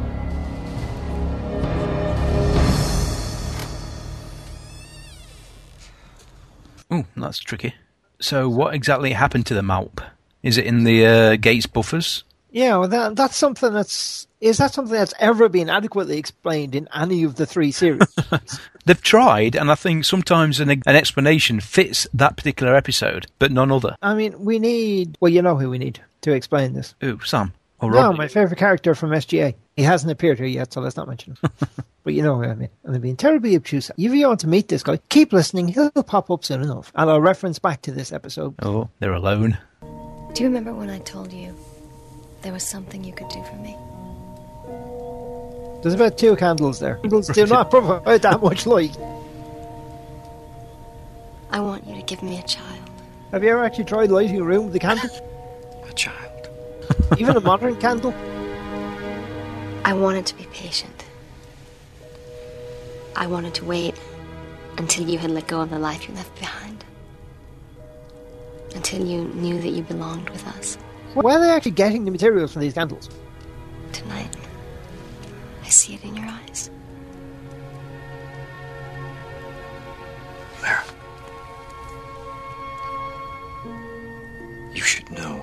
Ooh, that's tricky. So what exactly happened to the Malp? Is it in the uh, gates buffers? Yeah, well, that, that's something that's... Is that something that's ever been adequately explained in any of the three series? They've tried, and I think sometimes an, an explanation fits that particular episode, but none other. I mean, we need... Well, you know who we need to explain this. Ooh, Sam. Or No, Rob. my favourite character from S G A. He hasn't appeared here yet, so let's not mention him. But you know what I mean. And I'm being terribly obtuse. If you want to meet this guy, keep listening. He'll pop up soon enough. And I'll reference back to this episode. Oh, they're alone. Do you remember when I told you there was something you could do for me? There's about two candles there. Candles do not provide that much light. I want you to give me a child. Have you ever actually tried lighting a room with a candle? A child. Even a modern candle? I wanted to be patient. I wanted to wait until you had let go of the life you left behind. Until you knew that you belonged with us. Where are they actually getting the materials from these candles? Tonight, I see it in your eyes. Lara. You should know.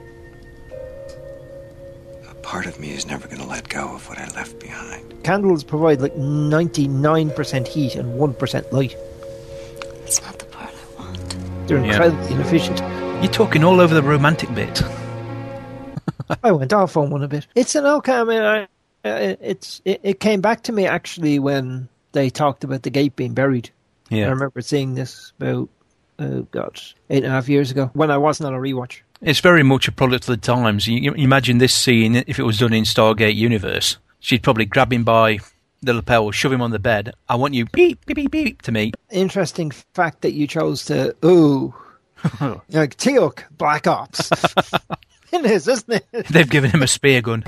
A part of me is never going to let go of what I left behind. Candles provide like ninety-nine percent heat and one percent light. It's not the part I want. They're incredibly yeah. inefficient. You're talking all over the romantic bit. I went off on one a bit. It's an okay. I mean, I, uh, it's it, it came back to me actually when they talked about the gate being buried. Yeah, I remember seeing this about oh god, eight and a half years ago when I wasn't on a rewatch. It's very much a product of the times. You, you imagine this scene if it was done in Stargate Universe. She'd probably grab him by the lapel, shove him on the bed. I want you beep beep beep beep to me. Interesting fact that you chose to ooh, like Teal'c Black Ops. It is, isn't it? They've given him a spear gun.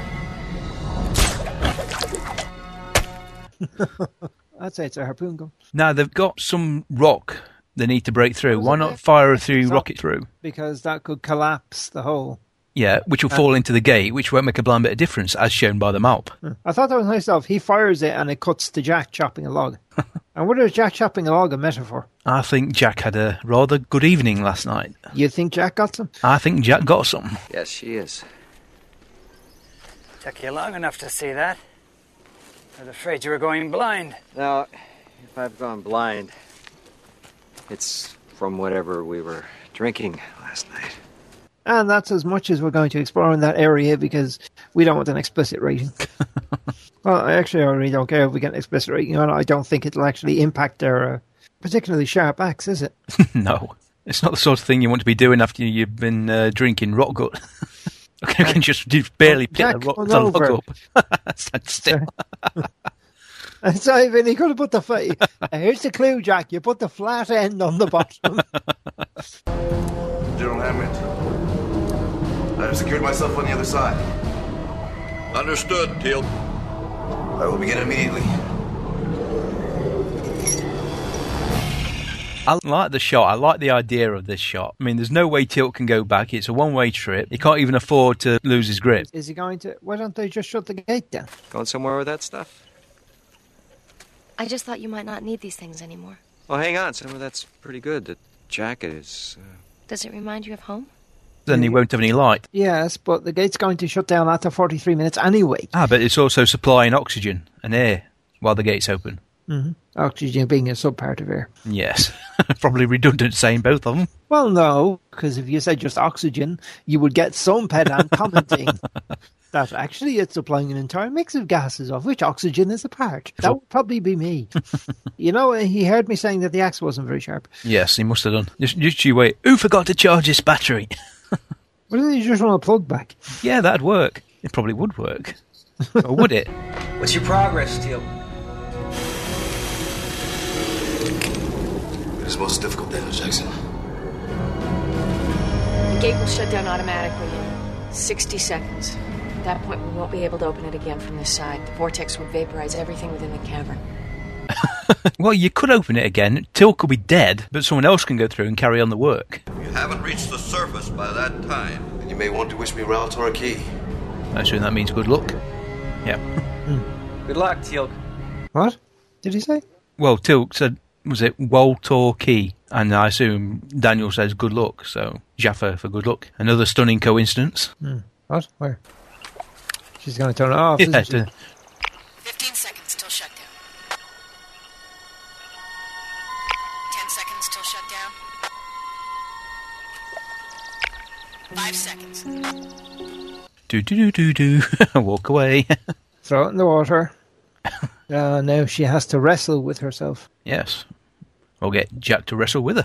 I'd say it's a harpoon gun. Now, they've got some rock they need to break through. Why not fire a through rocket through? Because that could collapse the hole. Yeah, which will uh, fall into the gate, which won't make a blind bit of difference, as shown by the map. I thought that was nice stuff. He fires it and it cuts to Jack chopping a log. And what is Jack chopping a log a metaphor? I think Jack had a rather good evening last night. You think Jack got some? I think Jack got some. Yes, she is. Took you long enough to see that. I was afraid you were going blind. Now, if I've gone blind, it's from whatever we were drinking last night. And that's as much as we're going to explore in that area because we don't want an explicit rating. Well, I actually already don't care if we get an explicit rating on it. I don't think it'll actually impact their uh, particularly sharp axe, is it? No. It's not the sort of thing you want to be doing after you've been uh, drinking rot gut. You can just barely pick the rock, the log up. Stand still. It's not even, he could have put the flat. Here's the clue, Jack. You put the flat end on the bottom. General Hammond. I have secured myself on the other side. Understood, Teal'c. I will begin immediately. I like the shot. I like the idea of this shot. I mean, there's no way Teal'c can go back. It's a one-way trip. He can't even afford to lose his grip. Is he going to... Why don't they just shut the gate down? Going somewhere with that stuff? I just thought you might not need these things anymore. Well, hang on. Some of that's pretty good. The jacket is... Uh... Does it remind you of home? Then he won't have any light. Yes, but the gate's going to shut down after forty-three minutes anyway. Ah, but it's also supplying oxygen and air while the gate's open. Mm-hmm. Oxygen being a subpart of air. Yes. Probably redundant saying both of them. Well, no, because if you said just oxygen, you would get some pedant commenting that actually it's supplying an entire mix of gases of which oxygen is a part. That would probably be me. You know, he heard me saying that the axe wasn't very sharp. Yes, he must have done. Just, just you wait. Who forgot to charge his battery? Well, didn't you just want a plug back? Yeah, that'd work. It probably would work. Or would it? What's your progress, Teal'c? It is most difficult, Daniel Jackson. The gate will shut down automatically in sixty seconds. At that point, we won't be able to open it again from this side. The vortex would vaporize everything within the cavern. Well, you could open it again. Teal'c could be dead, but someone else can go through and carry on the work. You haven't reached the surface by that time. And you may want to wish me Ral Toraki. I assume that means good luck. Yeah. Good luck, Teal'c. What did he say? Well, Teal'c said, was it Waltor Key? And I assume Daniel says good luck, so Jaffa for good luck. Another stunning coincidence. Hmm. What? Where? She's going to turn it off, yeah, isn't she? To... Fifteen seconds till shutdown. Ten seconds till shutdown. Five seconds. Do do do do do. Walk away. Throw it in the water. Uh, now she has to wrestle with herself. Yes. Or get Jack to wrestle with her.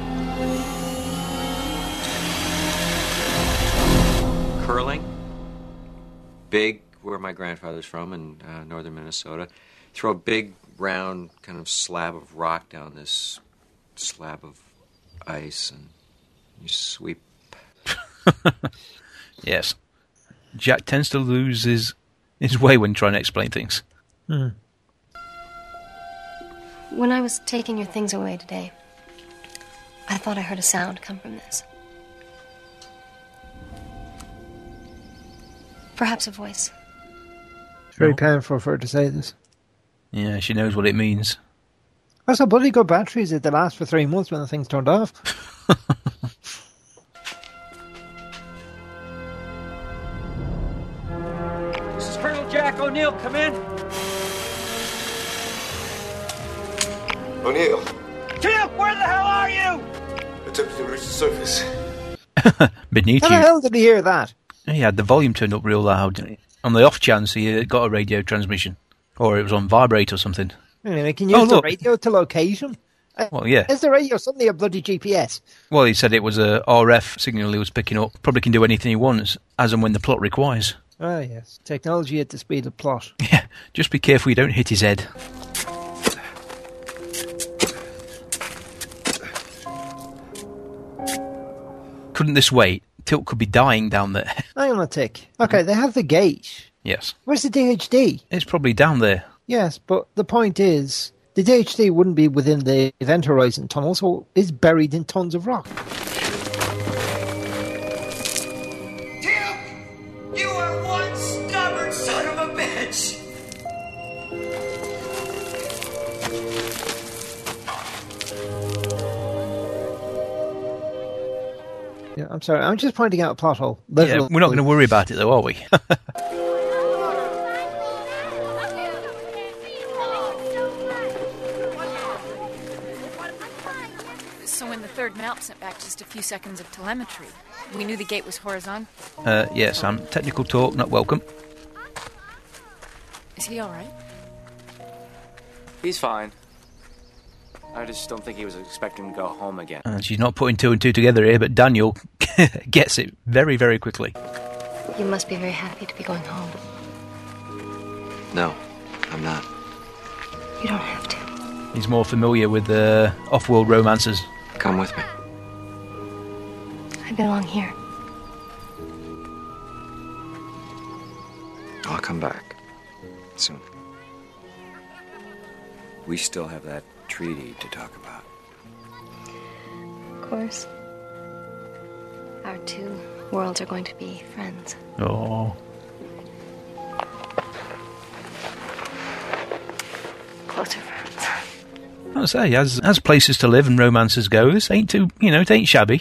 Curling. Big, where my grandfather's from, in uh, northern Minnesota. Throw a big, round kind of slab of rock down this slab of ice, and you sweep. Yes. Jack tends to lose his, his way when trying to explain things. Hmm. When I was taking your things away today, I thought I heard a sound come from this. Perhaps a voice. It's very painful for her to say this. Yeah, she knows what it means. That's a bloody good batteries that they last for three months when the thing's turned off. This is Colonel Jack O'Neill. Come in. O'Neill, Tim, where the hell are you? attempting to reach the surface. Beneath How you. the hell did he hear that? He had the volume turned up real loud. On the off chance he had got a radio transmission. Or it was on vibrate or something. I mean, he can use Oh, the look. radio to locate him. Uh, Well, yeah. Is the radio suddenly a bloody G P S? Well, he said it was a R F signal he was picking up. Probably can do anything he wants, as and when the plot requires. Ah, yes. Technology at the speed of plot. Yeah, just be careful you don't hit his head. Couldn't this wait? Tilt could be dying down there. Hang on a tick. Okay, they have the gate. Yes. Where's the D H D? It's probably down there. Yes, but the point is, the D H D wouldn't be within the Event Horizon tunnel, so it's buried in tons of rock. You are one stubborn son of a bitch. Yeah, I'm sorry, I'm just pointing out a plot hole. Yeah, Level- we're not going to worry about it though, are we? So when the third map sent back just a few seconds of telemetry, we knew the gate was horizontal. uh, yes, I'm technical talk, not welcome. Is he all right? He's fine. I just don't think he was expecting to go home again. And she's not putting two and two together here, but Daniel gets it very, very quickly. You must be very happy to be going home. No, I'm not. You don't have to. He's more familiar with uh, off-world romances. Come with me. I belong here. I'll come back. Soon. We still have that treaty to talk about. Of course. Our two worlds are going to be friends. Oh. Closer friends. I say, as as places to live and romances go, this ain't too, you know, it ain't shabby.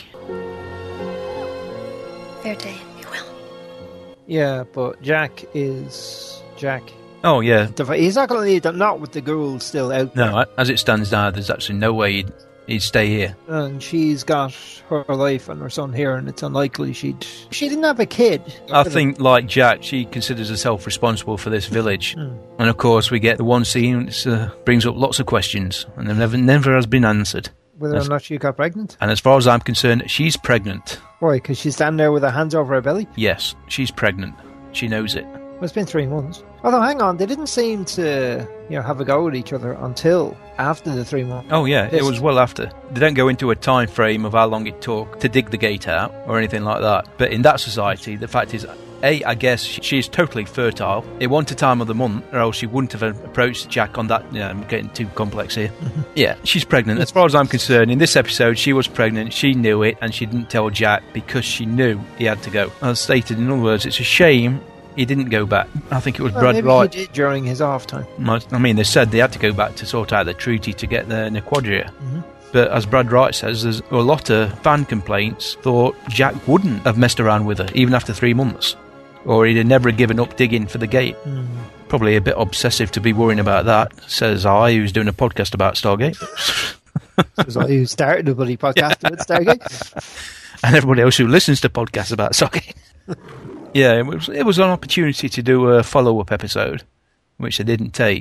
Fair day, if you will. Yeah, but Jack is Jack. Oh, yeah. He's not going to leave them, not with the girl still out there. No, as it stands now, there's actually no way he'd, he'd stay here. And she's got her life and her son here, and it's unlikely she'd... She didn't have a kid. I think, like Jack, she considers herself responsible for this village. Mm. And, of course, we get the one scene that uh, brings up lots of questions, and they never never has been answered. Whether As- or not she got pregnant. And as far as I'm concerned, she's pregnant. Why? Because she's standing there with her hands over her belly? Yes, she's pregnant. She knows it. Well, it's been three months. Although, hang on, they didn't seem to, you know, have a go at each other until after the three months. Oh, yeah, it Yes. was well after. They don't go into a time frame of how long it took to dig the gate out or anything like that. But in that society, the fact is, A, I guess she- she's totally fertile. It wasn't a time of the month, or else she wouldn't have approached Jack on that. Yeah, I'm getting too complex here. Yeah, she's pregnant. As far as I'm concerned, in this episode, she was pregnant. She knew it, and she didn't tell Jack because she knew he had to go. As stated, in other words, it's a shame he didn't go back. I think it was Well, Brad maybe Wright. he did during his off time. I mean, they said they had to go back to sort out the treaty to get the Nequadria. Mhm. But as Brad Wright says, there's a lot of fan complaints thought Jack wouldn't have messed around with her, even after three months. Or he'd have never given up digging for the gate. Mm. Probably a bit obsessive to be worrying about that, says I, who's doing a podcast about Stargate. It was I who started the bloody podcast with Stargate. And everybody else who listens to podcasts about Stargate. Yeah, it was, it was an opportunity to do a follow-up episode, which they didn't take.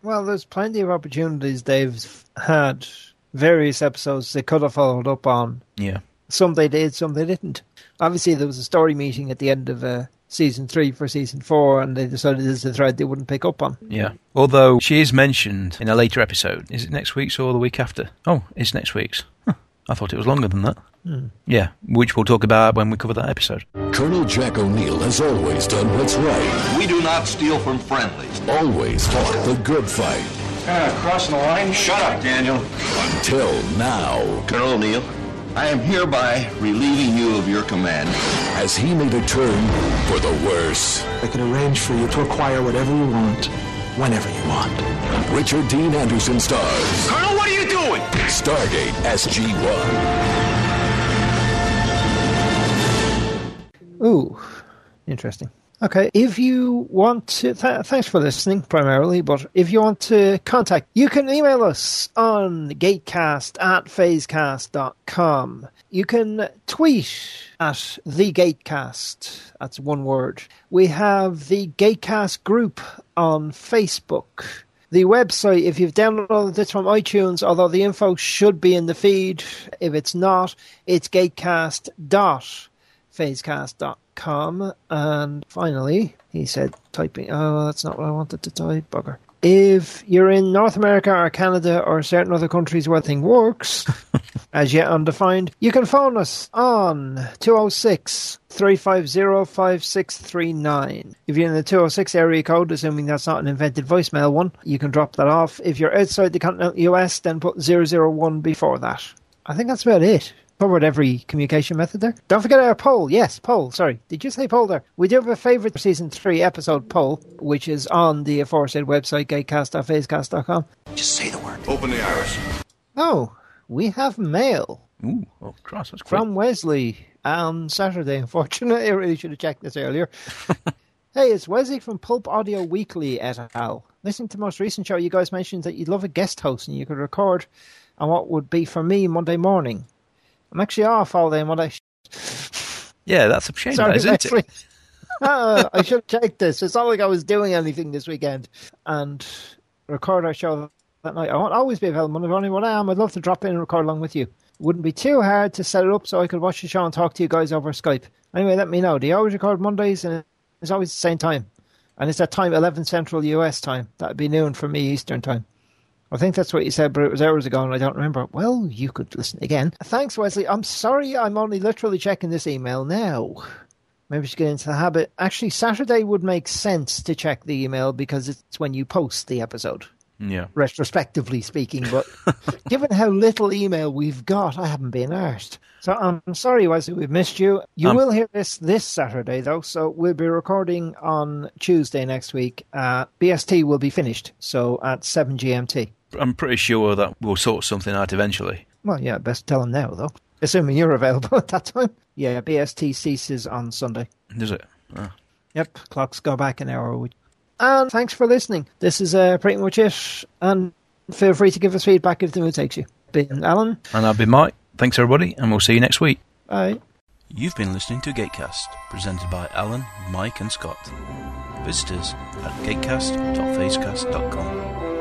Well, there's plenty of opportunities they've had. Various episodes they could have followed up on. Yeah. Some they did, some they didn't. Obviously, there was a story meeting at the end of uh, season three for season four, and they decided this is a thread they wouldn't pick up on. Yeah. Although she is mentioned in a later episode. Is it next week's or the week after? Oh, it's next week's. Huh. I thought it was longer than that. Hmm. Yeah, which we'll talk about when we cover that episode. Colonel Jack O'Neill has always done what's right. We do not steal from friendlies. Always fought the good fight. Uh, crossing the line? Shut up, Daniel. Until now. Colonel O'Neill, I am hereby relieving you of your command. As he made a turn for the worse. I can arrange for you to acquire whatever you want, whenever you want. Richard Dean Anderson stars. Colonel, what are you doing? Stargate S G one. Ooh, interesting. Okay, if you want to, th- thanks for listening primarily, but if you want to contact, you can email us on gatecast at phasecast dot com. You can tweet at the Gatecast. That's one word. We have the Gatecast group on Facebook. The website, if you've downloaded this from iTunes, although the info should be in the feed, if it's not, it's gatecast dot phasecast dot com. And finally, he said typing, oh, that's not what I wanted to type, bugger. If you're in North America or Canada or certain other countries where thing works, as yet undefined, you can phone us on two oh six, three five zero, five six three nine. If you're in the two oh six area code, assuming that's not an invented voicemail one, you can drop that off. If you're outside the continental U S, then put zero zero one before that. I think that's about it. Covered every communication method there. Don't forget our poll. Yes, poll. Sorry. Did you say poll there? We do have a favourite season three episode poll, which is on the aforesaid website, gatecast dot phasecast dot com. Just say the word. Open the iris. Oh, we have mail. Ooh, oh, cross, that's quick. From Wesley on Saturday, unfortunately. I really should have checked this earlier. Hey, it's Wesley from Pulp Audio Weekly et al. Listening to the most recent show, you guys mentioned that you'd love a guest host and you could record on what would be for me Monday morning. I'm actually off all day Monday. Yeah, that's a shame, Sorry, isn't it? uh, I should have checked this. It's not like I was doing anything this weekend. And record our show that night. I won't always be available Monday morning. When I am, I'd love to drop in and record along with you. Wouldn't be too hard to set it up so I could watch the show and talk to you guys over Skype. Anyway, let me know. Do you always record Mondays? And it's always the same time. And it's that time, eleven Central U S time. That would be noon for me Eastern time. I think that's what you said, but it was hours ago and I don't remember. Well, you could listen again. Thanks, Wesley. I'm sorry I'm only literally checking this email now. Maybe we should get into the habit. Actually, Saturday would make sense to check the email because it's when you post the episode. Yeah. Retrospectively speaking, but given how little email we've got, I haven't been arsed. So I'm sorry, Wesley, we've missed you. You um, will hear this this Saturday, though, so we'll be recording on Tuesday next week. Uh, B S T will be finished, so at seven G M T. I'm pretty sure that we'll sort something out eventually. Well, yeah, best tell them now, though. Assuming you're available at that time. Yeah, B S T ceases on Sunday. Does it? Oh. Yep, clocks go back an hour a week. And thanks for listening. This is uh, pretty much it. And feel free to give us feedback if the mood takes you. Been Alan. And I've been Mike. Thanks, everybody, and we'll see you next week. Bye. You've been listening to Gatecast, presented by Alan, Mike, and Scott. Visit us at gatecast dot phasecast dot com.